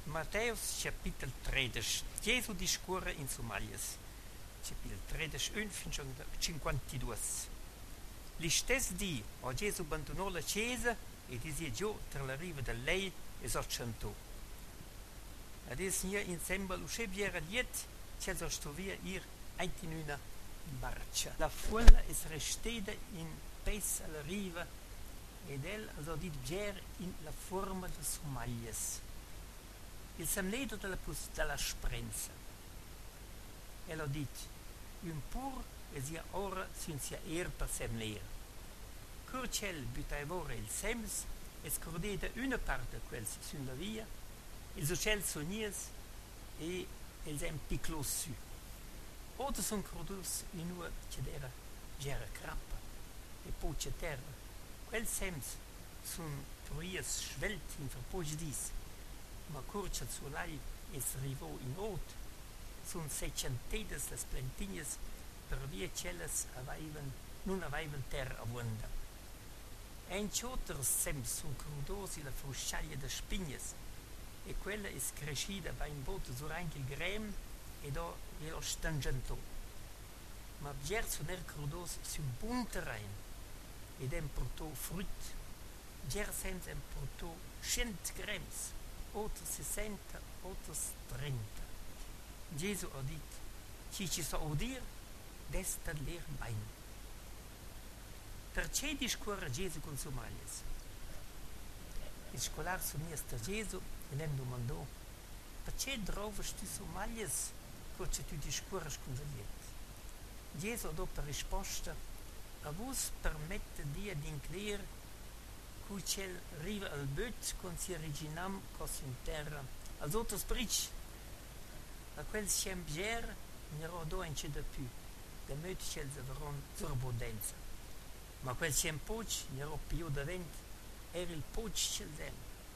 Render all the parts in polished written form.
Matthäus capitolo 13. Gesù discorre in Somalias. Capitolo 13, 1 fino a 52. Gli stessi dì Gesù abbandonò la chiesa e disigiò tra la riva del lei e s'accentò. Adesso insieme lo scebiera liet che si stovia ir in una barca. La folla è restata in pes alla riva ed el ha dit bier in la forma de Somalias. Il samledo della sprenza. El ha dit, un pur e sia ora senza per semler. Curcel butavora il sems e scordeta una parte quels sulla via, ils uccells sonies e els hem piclos su. Ota son crodus in ua cedera gera crappa e poce terra. Quel sems son truies svelt in verpogedis, ma curcel solai es rivò in ot, son secentedes las plantignas per via celles non avaivan terra avunda. En cioters sems son crudosi la frusciaglia de spignes e quella es crescida va in botte sur anche il grem e do lo stangentò. Ma bier son crudos su un buon terreno ed em portò frut. Bier sems em portò 100 grems, otros 60, otros 30. Gesù ha dit, ci sa udir, desta ler bain. Perché discorre Gesù con Somalias? Il scolar somiesta Gesù e nem domandò, perché drovas tu Somalias che tu discorres con Valiet? Gesù ha dopo risposta, a vos permette dia di incler cucel riva al böt con si originam cos in terra, als outros bric, a quel siembier n'ero do ence de più, de möt cels averon surbodenza. Ma quel siem poc n'ero più de vent, era il poc celsem.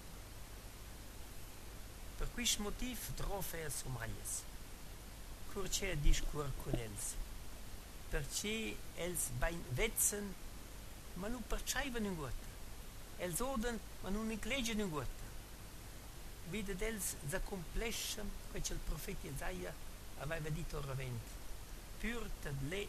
Per quis motiv drofe a Somalias. Curce discur con els. Perché els bain vetzen, ma non perceivan in guata. Els oden, ma non inclegen in guata. Vide dels s'accomplisce quel che il profeta Isaia aveva detto ravent. Pur tad le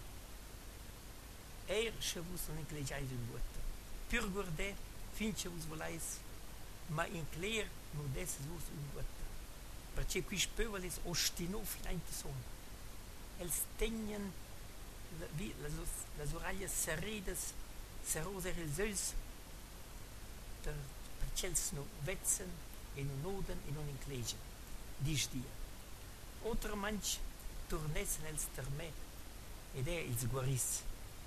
che vos non inclegiais in guata. Pur guardè fin che vos volais, ma incler non desses vos in guata. Perché quis pöveles ostinò fin in son. Els tegnen las oralles serrides, serroser ils eus, perché els no vetzen e non oden e non inclegen. Dis dia. Otra manch tornessen els terme ed ils guaris.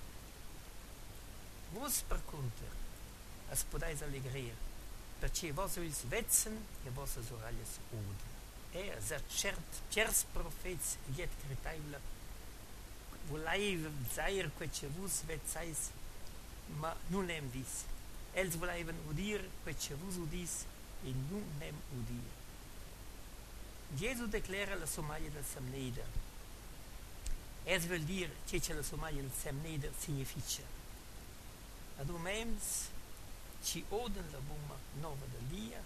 Vos per conter as podais allegrir, perché vos ils vetzen e vos as oralles oden. Cert piers profets liet cretaibla volaiv zair quece vos vetzais, ma non nem dis. Els volaivan udir quece vos udis e non nem udir. Gesù declara la Somalia del Semneder. Es vuol dir che la Somalia del Semneder significa. Ad omems ci oden la bomba nova del dia,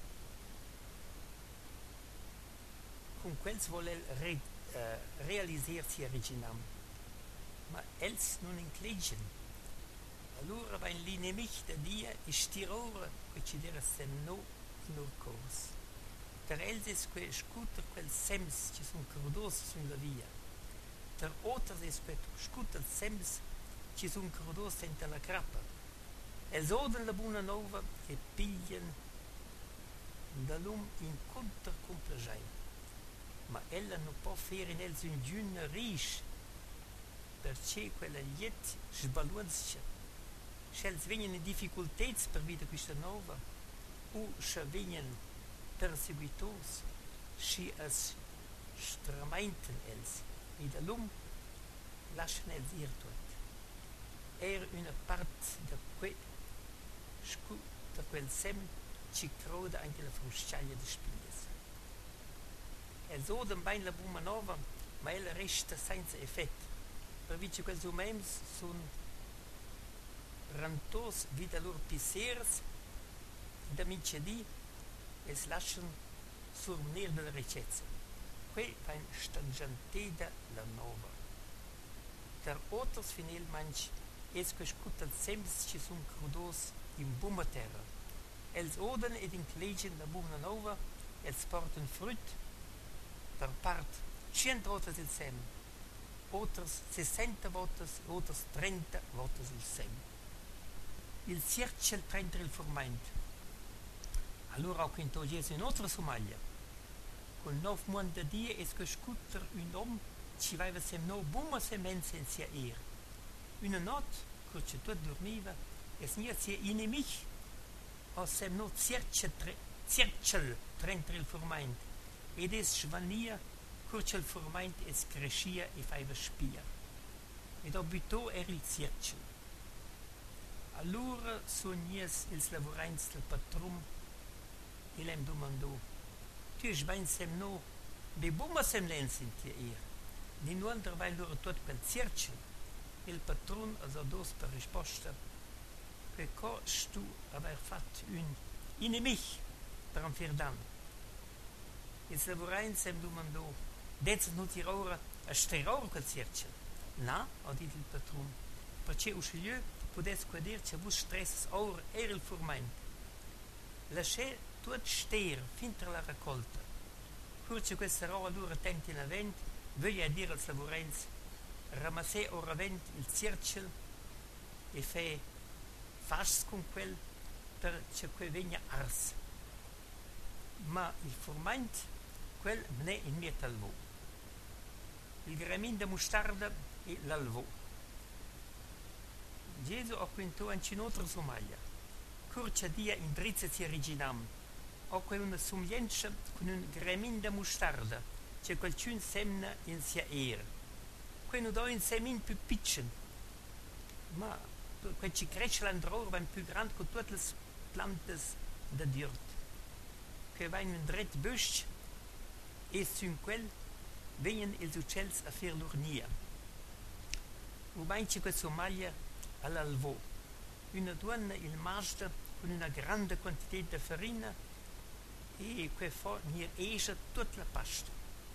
con quels volel realisersi originam, ma els non inclegen. Allora va in l'inimic da dia e stirora che ci dera sem no in ur cors. Per els es que scuter quel sems ci sun crudos sulla via. Per oters es que scuter sems ci sun crudos senta la crappa. Els oden la buna nova e piglian da lum in contra complegiai. Ma ella non può fare in els un giunna risch, perché quella liet sbaluancia. Se els vengono in difficoltezze per vita questa nova, o se vengono perseguitos, si es strameinten els, e da lum lasciano els ir tot. Era una parte da quel sem ci croda anche la frusciaglia di spignes. Els oden bain la buma nova, ma ella resta senza effetto. Per vice quels umems son rantos vita lor pisers da micedi es lascian survenir della ricchezza. Qui va in stangenteda la nova. Der oters finil manch es que scuta sems ci sun crudos in bumma terra. Els oden ed inclegen la bumma nova, els porten frut, per part 100 votas il sem, oters 60 votas, oters 30 votas il sem. Il circel prende il formaint. Allora auch in Gesù in altra Somalia. Con 9 monda die es que scutter un om ci vaiva sem no bumma semenza in sia Una notte, curce tot dormiva, es nia sia inimic, o sem no circel prende il formaint, ed es svania, curce il formaint es crescia e faiva spia. Ed obito il circel. Allora sognies ils lavurains del patrum e lem domandò: tu es ben sem no, be bumma sem lensin ti Ni nuandra vai loro tot quel circel. Il patron ha dos per risposta: che cos tu aver fatto un inimic per un firdan. Ils lavurains sem domandò: dezza non ti ora a steror quel circel? Na, ha dit il patron, perché usciglieu potesse dir che vos stresses ora il formaint. Lasciate tutto ster fintre la raccolta. Curce questa roba loro attenti in avent, voglio dire al lavorenzi, ramassare ora avent il circel e fare fast con quel perché quel vegna ars. Ma il formaint, quel ne in mia talvo. Il gramin de mustarda e l'alvo. Gesù ha quinto anche in altra Somalia. Curcia dia in drizza si originam. Ho una somiglianza con un gramin de mustarda, c'è qualcun semna in sia Quello da un semin più piccolo, ma quel ci cresce l'andror va più grande che tutte le piante da dirt. Che va in un dret busch e su quel vengono gli uccelli a fare l'urnia. Ubainci questa Somalia all'alvo. Una donna il masta con una grande quantità di farina e che fa esce tutta la pasta.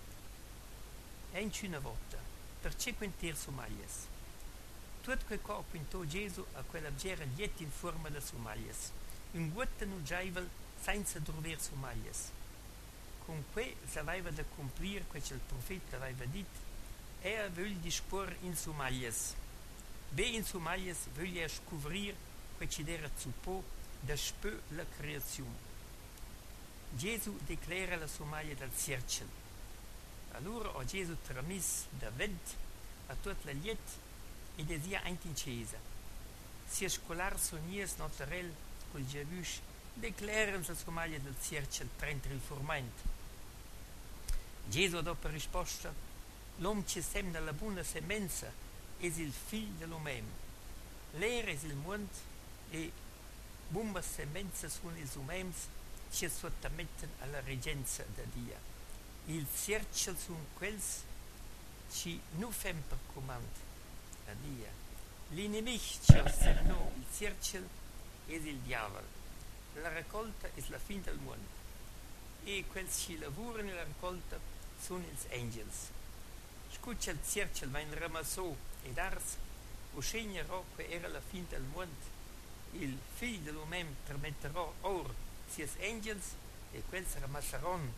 E una volta, perché quintir Somalias? Tutto quel che ha quinto Gesù a quella gera lieta in forma da Somalias. Un guatta non giaivel senza dover Somalias. Con cui s'aveva da compiere quel che il profeta aveva detto, vuol disporre in Somalias. Be in Somalias vuol scoprire quel che era zuppo da spö la creazione. Gesù declara la Somalia dal circel. Allora ha Gesù tramis da vent a tutta la liet e desia anche in chiesa. Si scolar sognies naturel col Giavush declarano la Somalia dal circel prendere il formaint. Gesù ha dopo risposta: l'uomo che semna la buona semenza è il figlio dell'uomo. L'era è il mondo e buona semenza sono i umani che sottomettono alla reggenza da Dio. Il circel sono quelli che non fanno per comando a Dio. L'inimico che osservano il circel è il diavolo. La raccolta è la fine del mondo e quelli che lavorano nella raccolta sono gli angels. Scuccia il circel va in ramasso ed ars o segnerò che era la fine del mondo. Il figlio dell'uomo permetterà ora sia angels e quelli ramassarono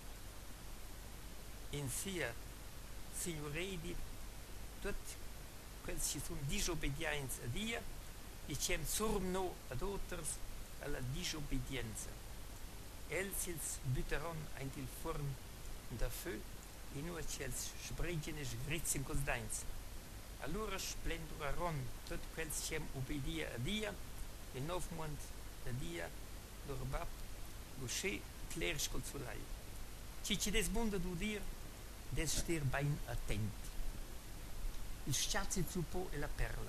in sia signoredi tutti quelli che sono disobbedienti a Dio e che sorno ad altri alla disobbedienza. Els butteranno anche il forno da feu e noi ci sbrigano e sgrizzano col dainz. Allora splendorarono tutti quelli che obbediano a Dio e 9 mondi da Dio loro bab gusce clerisch col soleil. Ci des bunde du dir des stir ben attenti. Il schatzi zuppo e la perla.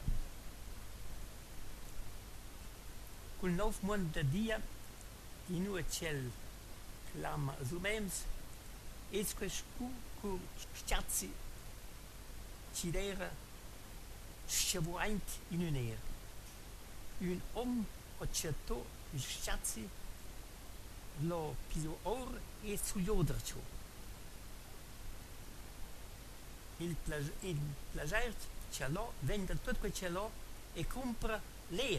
Col 9 mondi da Dio in noi ciel clama zumems es quescu cu schatzi ci dera scevuaint in un'era. Un om o certo il schatzi lo più or e sugli odercio. Il plagiario ce l'ho, vende tutto quel ce l'ho e compra l'er.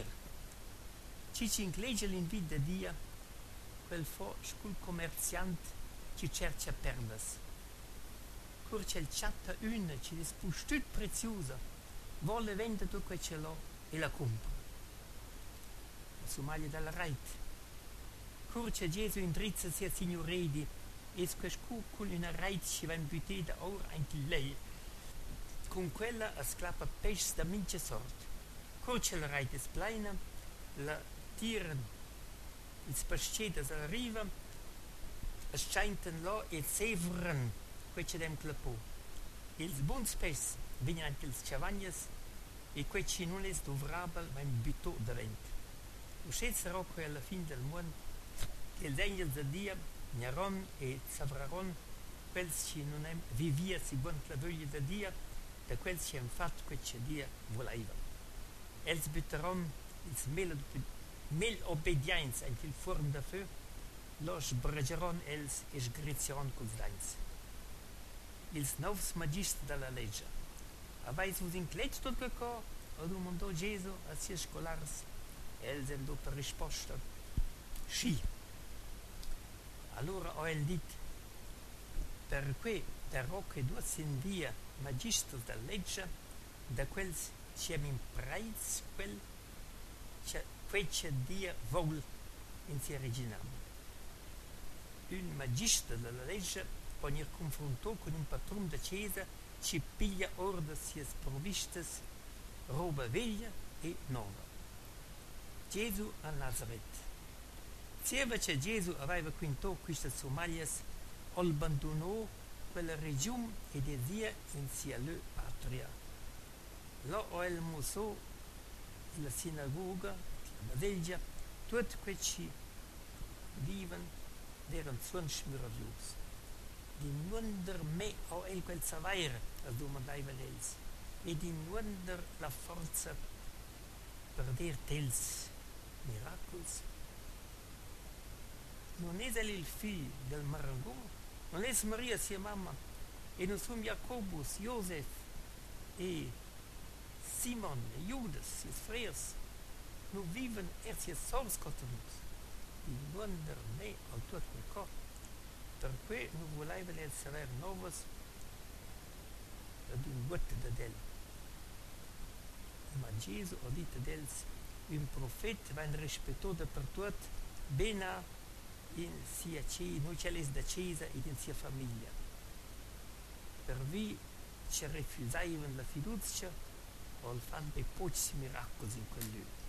Ci inclegge l'invito di Dio, quel fo scul commerciante ci cerca perlas. Cur c'è il chatta una ci dispus tut preziosa, vuole vendere tutto quel ce l'ho e la compra. La Somalia dalla right. Cur c'è Gesù in drizza sia signoredi, e squescu con una right ci va in buteda ora anche lei. Con quella a sclappa pesce da mince sorte. Cur c'è la right es pleina, la tiran, il spasceda alla riva, schainten lo e sevran, quei c'è dem clapò. Ils bons pes vengono anche ils chavagnas, e quei ci non es dovrabel va in butò da vent. Uscetsero qui alla fine del mondo, che il degno di Dio, Gnaron e Savraron, quel ci non è vivia secondo la voglia di Dio, da quel ci hanno fatto quel che Dio voleva. Els butteron il mel obbedienza anche il forno da feu, lo sbrageron els e sgrizieron col dains. Ils novs magistri della legge. Avais vos inclet tot che co, o domandò Gesù a sia scolars, els hanno per risposta, sì. Allora ho el dit, per cui però che due sin via magistri della legge, da quel ci hem impraiz quel che Dio vuol in si originale. Un magistro della legge, quando il confrontò con un patron da chiesa, ci piglia orde si sprovvistes, roba veglia e nuova. Gesù a Nazareth. Sieva che Gesù aveva quinto questa Somalias, abbandonò quella regione e desia in sia le patria. Là o el musò la sinagoga, la baselgia, tutti questi vivono deren sonch miravius. Di nunder me o el quel savair, a domandaiva els, e di nunder la forza per dir tels miracoli. Non è il figlio del Marangò, non è Maria sia mamma, e non sono Jacobus, Josef e Simon e Judas, sia frères, non vivono sia sors cotonus, di nunder me al tuo corpo. Per cui non voleva le saver novas ad un gutte da del. Ma Gesù ha detto dels, un profeta va in rispetto per tutti, bene in sia ciesa, noi c'è da chiesa ed in sia famiglia. Per vi ci rifusavano la fiducia o il fan dei pochi miracoli in quel luogo.